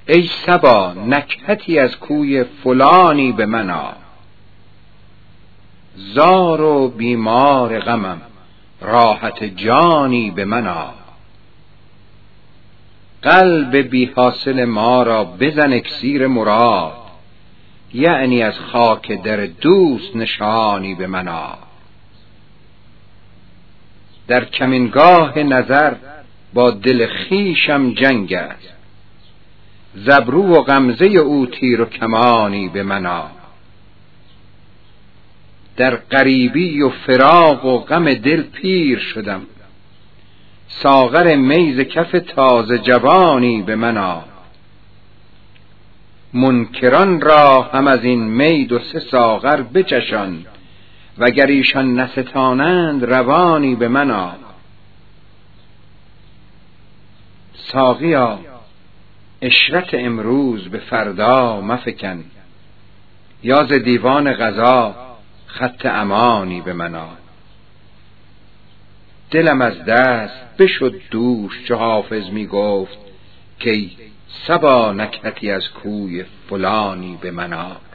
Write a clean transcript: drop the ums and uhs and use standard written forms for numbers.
ای صبا نکهتی از کوی فلانی به من آ. زار و بیمار غمم راحت جانی به من آ. قلب بی حاصل ما را بزن اکسیر مراد، یعنی از خاک در دوست نشانی به من آ. در کمینگاه نظر با دل خویشم جنگ است، ز ابرو و غمزه او تیر و کمانی به من آ. در غریبی و فراق و غم دل پیر شدم، ساغر می ز کف تازه جوانی به من آ. منکران را هم از این می 2-3 ساغر بچشان، وگر ایشان نستانند روانی به من آ. ساقیا عشرت امروز به فردا مفکن، یا ز دیوان قضا خط امانی به من آ. دلم از دست بشد دوش چو حافظ می گفت که ای صبا نکهتی از کوی فلانی به من آ.